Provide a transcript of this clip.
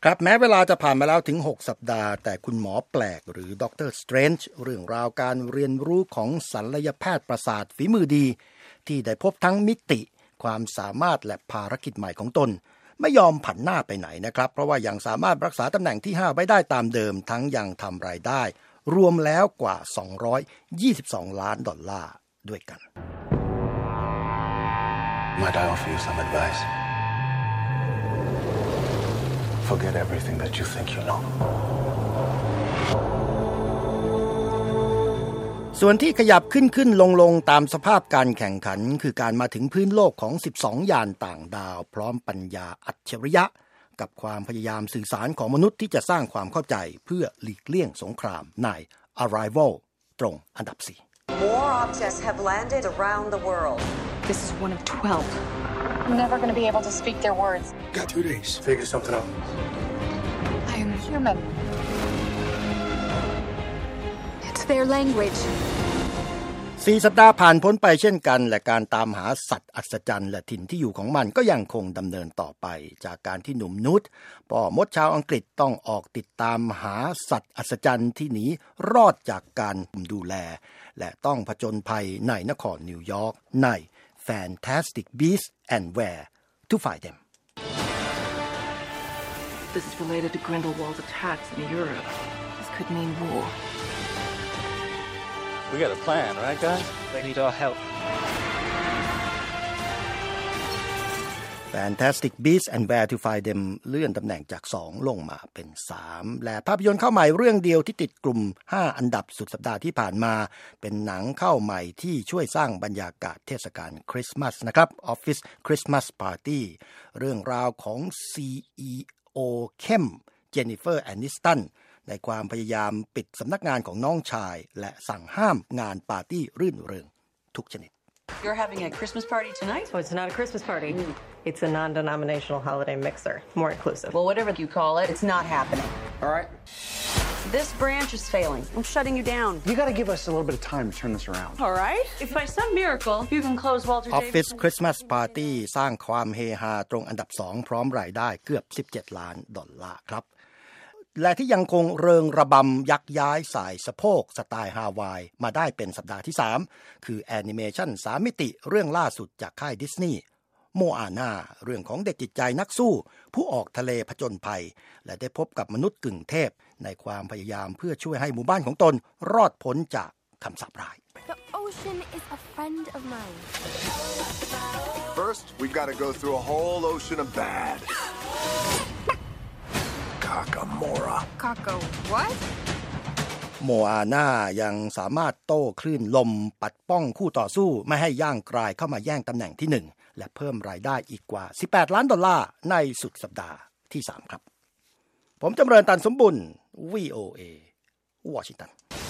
ครับแม้เวลาจะผ่านมาแล้วถึง6สัปดาห์แต่คุณหมอแปลกหรือดร.สเตรนจ์เรื่องราวการเรียนรู้ของศัลยแพทย์ประสาทฝีมือดีที่ได้พบทั้งมิติความสามารถและภารกิจใหม่ของตนไม่ยอมผันหน้าไปไหนนะครับเพราะว่ายังสามารถรักษาตำแหน่งที่5ไว้ได้ตามเดิมทั้งยังทำรายได้รวมแล้วกว่า$222 ล้านด้วยกัน Might I offer you some advice? Forget everything that you think you know. ส่วนที่ขยับขึ้นลงตามสภาพการแข่งขันคือการมาถึงพื้นโลกของ12ยานต่างดาวพร้อมปัญญาอัจฉริยะกับความพยายามสื่อสารของมนุษย์ที่จะสร้างความเข้าใจเพื่อหลีกเลี่ยงสงครามใน Arrival ตรงอันดับ4 More objects have landed around the world. This is one of 12. I'm never going to be able to speak their words. Got 2 days. Figure something out. I am human. It's their language. 4 สัปดาห์ผ่านพ้นไปเช่นกันและการตามหาสัตว์อัศจรรย์และถิ่นที่อยู่ของมันก็ยังคงดำเนินต่อไปจากการที่หนุ่มนุชพ่อมดชาวอังกฤษต้องออกติดตามหาสัตว์อัศจรรย์ที่หนีรอดจากการดูแลและต้องผจญภัยในนครนิวยอร์กใน Fantastic Beasts and Where to Find Them. This is related to Grindelwald's attacks in Europe. This could mean war.We got a plan, right, guys? They need our help. Fantastic Beasts and Where to Find Them เลื่อนตำแหน่งจาก2ลงมาเป็น3และภาพยนตร์เข้าใหม่เรื่องเดียวที่ติดกลุ่ม5อันดับสุดสัปดาห์ที่ผ่านมาเป็นหนังเข้าใหม่ที่ช่วยสร้างบรรยากาศเทศกาลคริสต์มาสนะครับ Office Christmas Party เรื่องราวของ CEO เข้ม Jennifer Anistonในความพยายามปิดสำนักงานของน้องชายและสั่งห้ามงานปาร์ตี้รื่นเริงทุกชนิด You're having a Christmas party tonight? Oh, it's not a Christmas party. It's a non-denominational holiday mixer. More inclusive. Well, whatever you call it, it's not happening. All right. This branch is failing. I'm shutting you down. You got to give us a little bit of time to turn this around. All right. If by some miracle you can close Walter Office Christmas Party สร้างความเฮฮาตรงอันดับ2พร้อมรายได้เกือบ$17 ล้านครับและที่ยังคงเริงระบำยักย้ายสายสะโพกสไตล์ฮาวายมาได้เป็นสัปดาห์ที่3คือแอนิเมชัน3มิติเรื่องล่าสุดจากค่ายดิสนีย์โมอาน่าเรื่องของเด็กจิตใจนักสู้ผู้ออกทะเลผจญภัยและได้พบกับมนุษย์กึ่งเทพในความพยายามเพื่อช่วยให้หมู่บ้านของตนรอดพ้นจากคำสาปร้าย The ocean is a friend of mine. First, we've got to go through a whole ocean of bad.Kakamora. Kako what? โมอาน่ายังสามารถโต้คลื่นลมปัดป้องคู่ต่อสู้ไม่ให้ย่างกรายเข้ามาแย่งตำแหน่งที่1และเพิ่มรายได้อีกกว่า$18 ล้านในสุดสัปดาห์ที่3ครับผมจำเริญตันสมบุญ VOA วอชิงตัน